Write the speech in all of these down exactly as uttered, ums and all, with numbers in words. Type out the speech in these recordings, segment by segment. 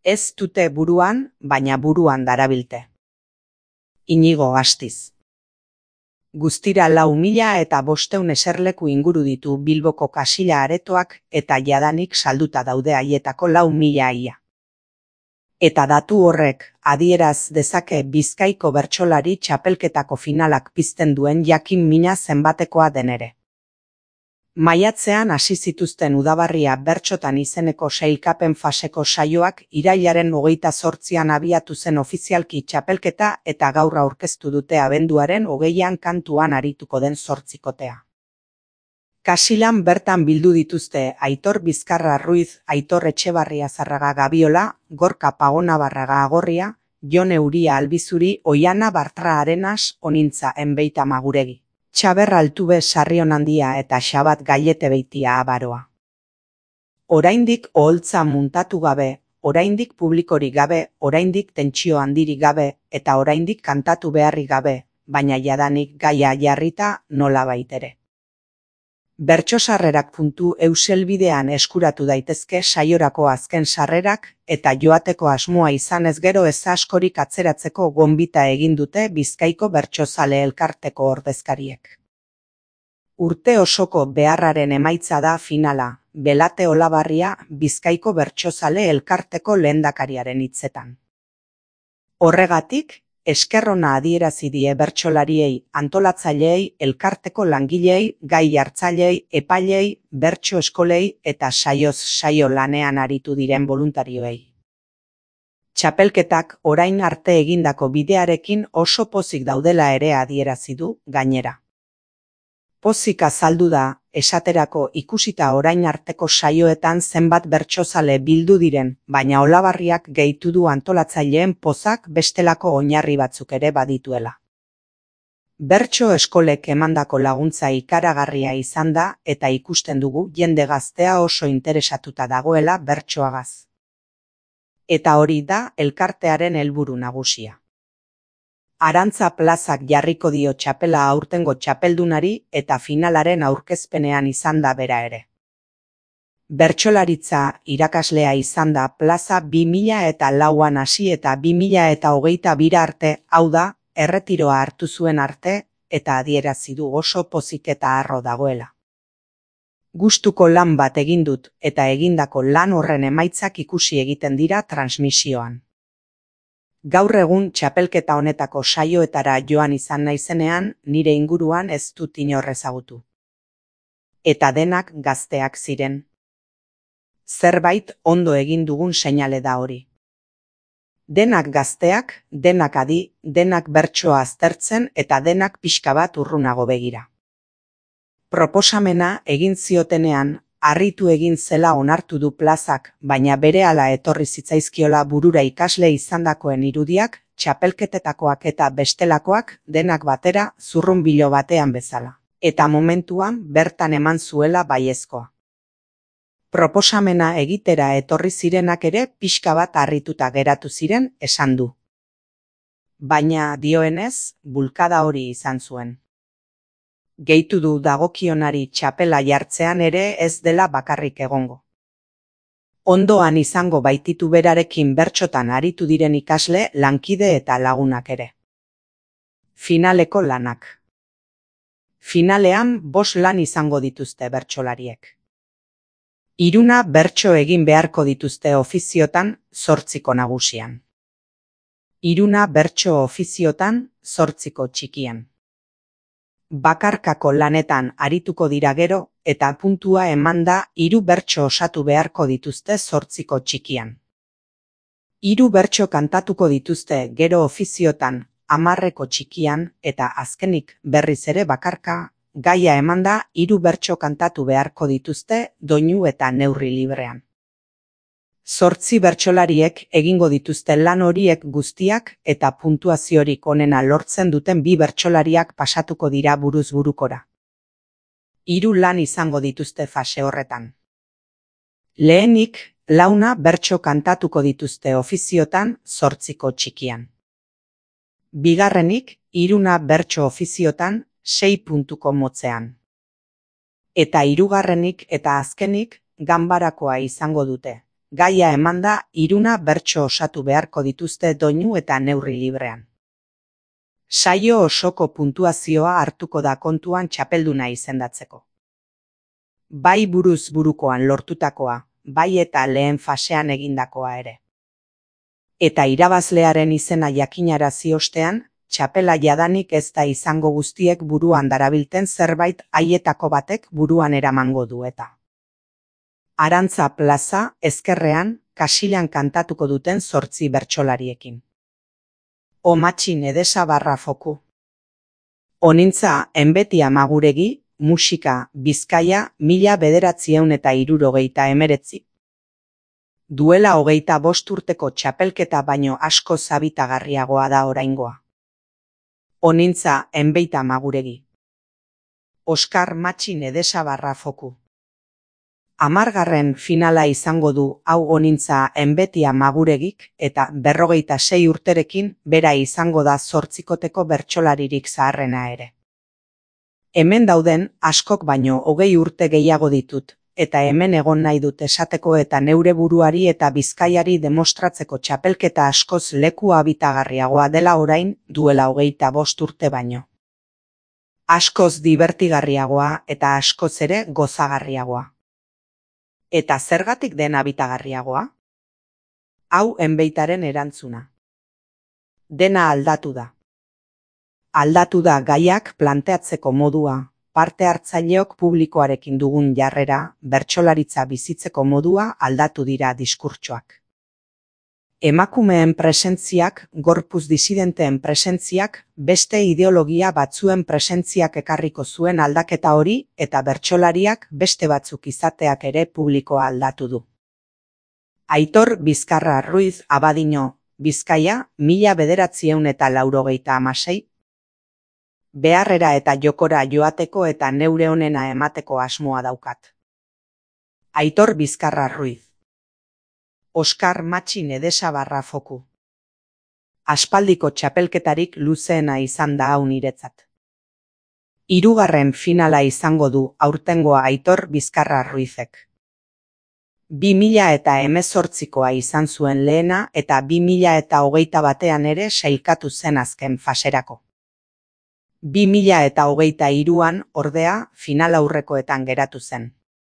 Ez dute buruan, baina buruan darabilte. Inigo Astiz. Guztira lau mila eta bosteun eserleku inguru ditu Bilboko kasila aretoak eta jadanik salduta daude haietako lau mila ia. Eta datu horrek adieraz dezake Bizkaiko bertsolari txapelketako finalak pizten duen jakin mina zenbatekoa denere. Maiatzean hasi zituzten udabarria bertsotan izeneko sailkapen faseko saioak irailaren hogeita zortzian abiatu zen ofizialki txapelketa eta gaur aurkeztu dute abenduaren hogeian kantuan arituko den zortzikotea. Kasilan bertan bildu dituzte Aitor Bizkarra Ruiz, Aitor Etxebarria Zarraga Gabiola, Gorka Pagonabarraga Agorria, Jon Euria Albizuri, Oiana Bartra Arenas, Onintza Enbeita Maguregi. Txaber Altube Sarrion Handia eta Xabat Gaiete Beitia Abaroa. Oraindik oholtza muntatu gabe, oraindik publikorik gabe, oraindik tentsio handirik gabe eta oraindik kantatu beharrik gabe, baina jadanik gaia jarrita nola baitere. Bertsosarrerak puntu euselbidean eskuratu daitezke saiorako azken sarrerak eta joateko asmoa izanez gero ez askorik atzeratzeko gonbita egin dute Bizkaiko Bertsozale Elkarteko ordezkariek. Urte osoko beharraren emaitza da finala, Belate Olabarria Bizkaiko Bertsozale Elkarteko lehendakariaren hitzetan. Horregatik, eskerrona adierazi die bertsolariei, antolatzaileei, elkarteko langilei, gai hartzaileei, epailei, bertso eskolei eta saioz saio lanean aritu diren boluntarioei. Txapelketak orain arte egindako bidearekin oso pozik daudela ere adierazi du gainera. Pozik azaldu da, esaterako ikusita orain arteko saioetan zenbat bertsozale bildu diren, baina Olabarriak gehitu du antolatzaileen pozak bestelako oinarri batzuk ere badituela. Bertso eskolek emandako laguntza ikaragarria izan da eta ikusten dugu jende gaztea oso interesatuta dagoela bertsoagaz. Eta hori da elkartearen helburu nagusia. Arantza plazak jarriko dio txapela aurtengo txapeldunari eta finalaren aurkezpenean izan da bera ere. Bertsolaritza irakaslea izan da plaza bi mila eta lauan hasi eta bi mila eta hogeita bira arte, hau da, erretiroa hartu zuen arte eta adierazi du oso pozik eta harro dagoela. Gustuko lan bat egin dut eta egindako lan horren emaitzak ikusi egiten dira transmisioan. Gaur egun txapelketa honetako saioetara joan izan naizenean, nire inguruan ez dut inor ezagutu. Eta denak gazteak ziren. Zerbait ondo egin dugun seinale da hori. Denak gazteak, denak adi, denak bertsoa aztertzen eta denak pixka bat urrunago begira. Proposamena egin ziotenean, harritu egin zela onartu du plazak, baina berehala etorri zitzaizkiola burura ikasle izandakoen irudiak, txapelketetakoak eta bestelakoak denak batera zurrunbilo batean bezala. Eta momentuan bertan eman zuela baiezkoa. Proposamena egitera etorri zirenak ere pixka bat harrituta geratu ziren esan du. Baina dioenez, bulkada hori izan zuen. Gehitu du dagokionari txapela jartzean ere ez dela bakarrik egongo. Ondoan izango baititu berarekin bertsotan aritu diren ikasle, lankide eta lagunak ere. Finaleko lanak. Finalean bost lan izango dituzte bertsolariek. Hiruna bertso egin beharko dituzte ofiziotan, zortziko nagusian. Hiruna bertso ofiziotan, zortziko txikian. Bakarkako lanetan arituko dira gero eta puntua emanda hiru bertso osatu beharko dituzte zortziko txikian. Hiru bertso kantatuko dituzte gero ofiziotan hamarreko txikian eta azkenik berriz ere bakarka, gaia emanda hiru bertso kantatu beharko dituzte doinu eta neurri librean. Zortzi bertsolariek egingo dituzte lan horiek guztiak eta puntuaziorik onena lortzen duten bi bertsolariak pasatuko dira buruz burukora. Hiru lan izango dituzte fase horretan. Lehenik, launa bertso kantatuko dituzte ofiziotan, zortziko txikian. Bigarrenik, hiruna bertso ofiziotan, sei puntuko motzean. Eta hirugarrenik eta azkenik, ganbarakoa izango dute. gaia emanda hiruna bertso osatu beharko dituzte doinu eta neurri librean. Saio osoko puntuazioa hartuko da kontuan txapelduna izendatzeko. Bai buruz burukoan lortutakoa, bai eta lehen fasean egindakoa ere. Eta irabazlearen izena jakinarazi ostean, txapela jadanik ez da izango guztiek buruan darabilten zerbait haietako batek buruan eramango du eta. Arantza plaza, ezkerrean, kasilan kantatuko duten zortzi bertsolariekin. O matxin edesa barra foku. Onintza enbetia maguregi, musika, Bizkaia, mila bederatziehun eta hirurogeita hemeretzi. Duela hogeita bost urteko txapelketa baino asko zabitagarriagoa da oraingoa. Onintza enbeita maguregi. Oskar matxin edesa barra foku. Hamargarren finala izango du hau onintza enbetia maguregik eta berrogeita sei urterekin bera izango da zortzikoteko bertsolaririk zaharrena ere. Hemen dauden askok baino hogei urte gehiago ditut, eta hemen egon nahi dut esateko eta neure buruari eta Bizkaiari demostratzeko txapelketa askoz leku habitagarriagoa dela orain duela hogeita bost urte baino. Askoz dibertigarriagoa eta askoz ere gozagarriagoa. Eta zergatik den habitagarriagoa? Hau enbeitaren erantzuna. Dena aldatu da. Aldatu da gaiak planteatzeko modua, parte hartzaileok publikoarekin dugun jarrera, bertsolaritza bizitzeko modua aldatu dira diskurtsoak. Emakumeen presentziak, gorpuz disidenteen presentziak, beste ideologia batzuen presentziak ekarriko zuen aldaketa hori eta bertsolariak beste batzuk izateak ere publikoa aldatu du. Aitor Bizkarra Ruiz Abadiño, Bizkaia, mila bederatziehun eta laurogeita hamasei. Beharrera eta jokora joateko eta neure onena emateko asmoa daukat. Aitor Bizkarra Ruiz. Oskar matxin edesa barra foku. Aspaldiko txapelketarik luzeena izan da hau niretzat. Hirugarren finala izango du aurtengoa Aitor Bizkarra Ruizek. Bi mila eta hemezortzikoa izan zuen lehena eta bi mila eta hogeita batean ere sailkatu zen azken faserako. Bi mila eta hogeita hiruan ordea final aurrekoetan geratu zen.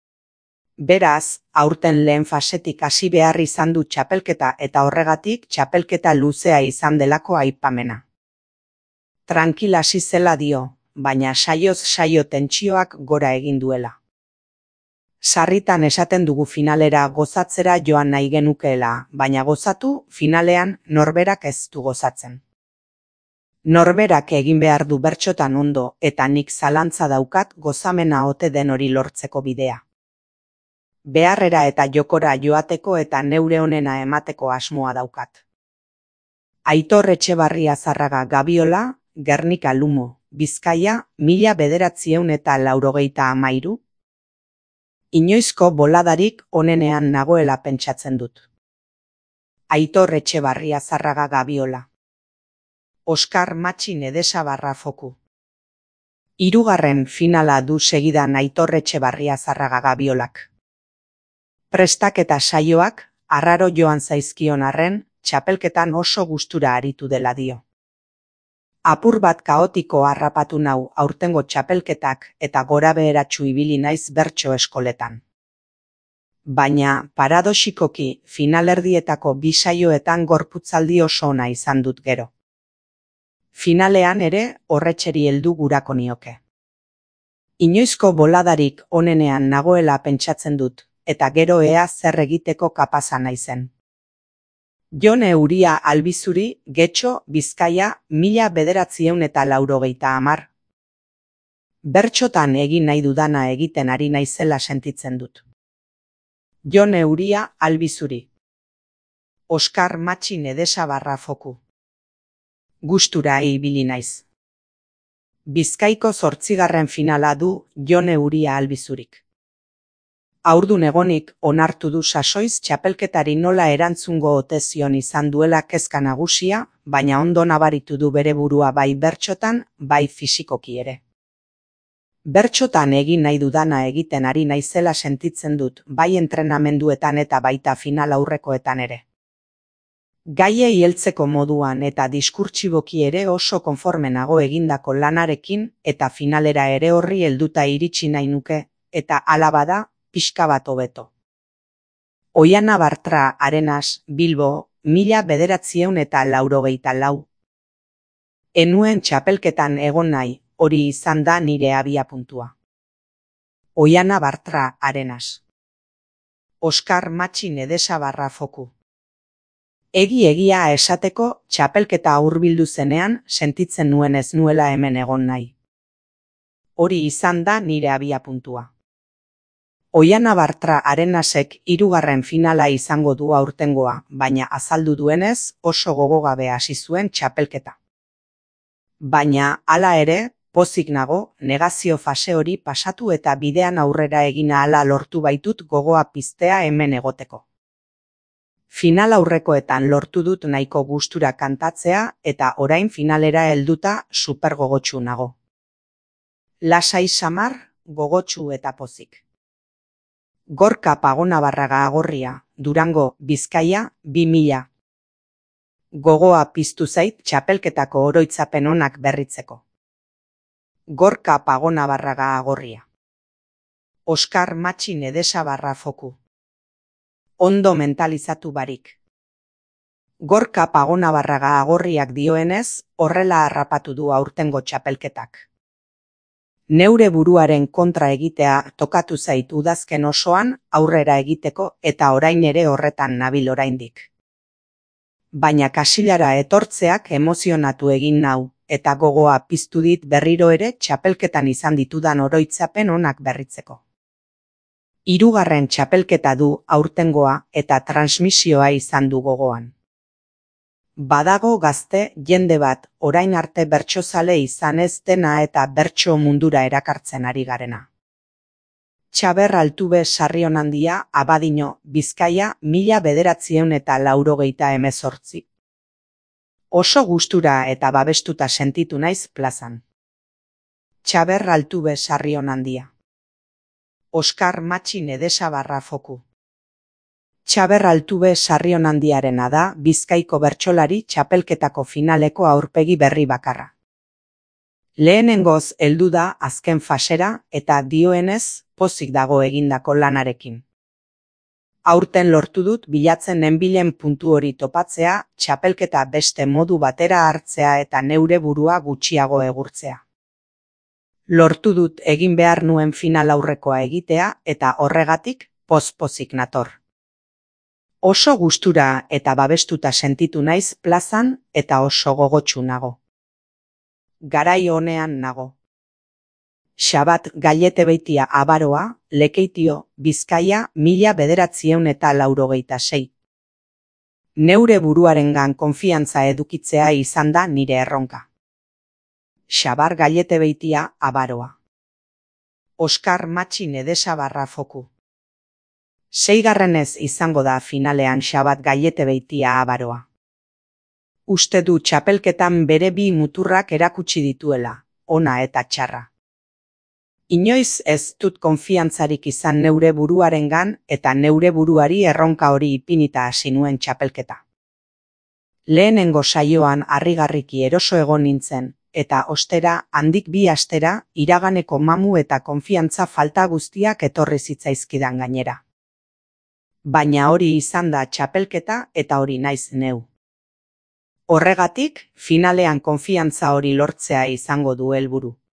Beraz, aurten lehen fasetik hasi behar izan du txapelketa eta horregatik txapelketa luzea izan delako aipamena. Tranquil hasi zela dio, baina saioz saio tentsioak gora egin duela. Sarritan esaten dugu finalera gozatzera joan nahi genukeela, baina gozatu finalean norberak ez du gozatzen. Norberak egin behar du bertsotan ondo eta nik zalantza daukat gozamena ote den hori lortzeko bidea. Beharrera eta jokora joateko eta neure onena emateko asmoa daukat. Aitor Etxebarria Zarraga Gabiola, Gernika Lumo, Bizkaia, mila bederatziehun eta laurogeita hamairu. Inoizko boladarik onenean nagoela pentsatzen dut. Aitor Etxebarria Zarraga Gabiola. Oskar matxin edesa barra foku. Hirugarren finala du segidan Aitor Etxebarria Zarraga Gabiolak. Prestaketa saioak, arraro joan zaizkion arren, txapelketan oso gustura aritu dela dio. Apur bat kaotiko harrapatu nau aurtengo txapelketak eta gorabeheratsu ibili naiz bertso eskoletan. Baina, paradoxikoki, finalerdietako bi saioetan gorputzaldi oso ona izan dut gero. Finalean ere horretxeri heldu gurako nioke. Inoizko boladarik onenean nagoela pentsatzen dut, eta gero ea zer egiteko kapaza naizen. Jone Uria Albizuri, Getxo, Bizkaia, mila bederatziehun eta laurogeita hamar. Bertxotan egin nahi dudana egiten ari naizela sentitzen dut. Jone Uria Albizuri. Oskar matxin edesa barra foku. Gustura ibili naiz. Bizkaiko zortzigarren finala du Jone Uria Albizurik. Haurdun egonik onartu du sasoiz txapelketari nola erantzungo ote zion izan duela kezka nagusia, baina ondo nabaritu du bere burua bai bertsotan, bai fisikoki ere. Bertxotan egin nahi dudana egiten ari naizela sentitzen dut, bai entrenamenduetan eta baita final aurrekoetan ere. Gaiei heltzeko moduan eta diskurtsiboki ere oso konforme nago egindako lanarekin eta finalera ere horri helduta iritsi nahi nuke, eta hala bada, pixka bat hobeto. Oihana Bartra Arenas, Bilbo, mila bederatziehun eta laurogeita lau. Enuen txapelketan egon nahi, hori izan da nire abiapuntua. Oihana Bartra Arenas. Oskar Matxin Edesabarra Foku. Egi egia esateko txapelketa hurbildu zenean sentitzen nuen ez nuela hemen egon nahi. Hori izan da nire abiapuntua. Oihana Bartra Arenasek hirugarren finala izango du aurtengoa, baina azaldu duenez oso gogogabe hasi zuen txapelketa. Baina, hala ere, pozik nago, negazio fase hori pasatu eta bidean aurrera egin ahala lortu baitut gogoa piztea hemen egoteko. Final aurrekoetan lortu dut nahiko gustura kantatzea eta orain finalera helduta super gogotsu nago. Lasai samar, gogotsu eta pozik. Gorka Pagonabarraga Agorria, Durango, Bizkaia, bi mila. Gogoa piztu zait txapelketako oroitzapen onak berritzeko. Gorka Pagonabarraga Agorria. Oskar Matxin Edesabarra Foku. Ondo mentalizatu barik. Gorka Pagonabarraga Agorriak dioenez, horrela harrapatu du aurtengo txapelketak. Neure buruaren kontra egitea tokatu zait udazken osoan aurrera egiteko eta orain ere horretan nabil oraindik. Baina kasilara etortzeak emozionatu egin nau, eta gogoa piztu dit berriro ere txapelketan izan ditudan oroitzapen onak berritzeko. Hirugarren txapelketa du aurtengoa eta transmisioa izan du gogoan. Badago gazte jende bat orain arte bertsozale izan ez dena eta bertso mundura erakartzen ari garena. Txaber Altube Sarrionandia, Abadiño, Bizkaia, mila bederatziehun eta laurogeita hemezortzi. Oso gustura eta babestuta sentitu naiz plazan. Txaber Altube Sarrionandia. Oskar Matxin Edesabarra Foku. Txaber Altube Sarrionandiarena da Bizkaiko bertsolari txapelketako finaleko aurpegi berri bakarra. Lehenengoz heldu da azken fasera eta dioenez pozik dago egindako lanarekin. Aurten lortu dut bilatzen nenbilen puntu hori topatzea, txapelketa beste modu batera hartzea eta neure burua gutxiago egurtzea. Lortu dut egin behar nuen final aurrekoa egitea eta horregatik poz-pozik nator. Oso gustura eta babestuta sentitu naiz plazan eta oso gogotsu nago. Garai honean nago. Xabat Galletebeitia Abaroa, Lekeitio, Bizkaia, mila bederatziehun eta laurogeita sei. Neure buruarengan konfiantza edukitzea izan da nire erronka. Xabar Galletebeitia Abaroa. Oskar Matxin Edesabarra Foku. Seigarrenez izango da finalean Xabat Galletebeitia Abaroa. Uste du txapelketan bere bi muturrak erakutsi dituela, ona eta txarra. Inoiz ez dut konfiantzarik izan neure buruarengan eta neure buruari erronka hori ipinita hasi nuen txapelketa. Lehenengo saioan harrigarriki eroso egon nintzen, eta ostera handik bi astera iraganeko mamu eta konfiantza falta guztiak etorri zitzaizkidan gainera. Baina hori izan da txapelketa eta hori naiz neu. Horregatik, finalean konfiantza hori lortzea izango du helburu.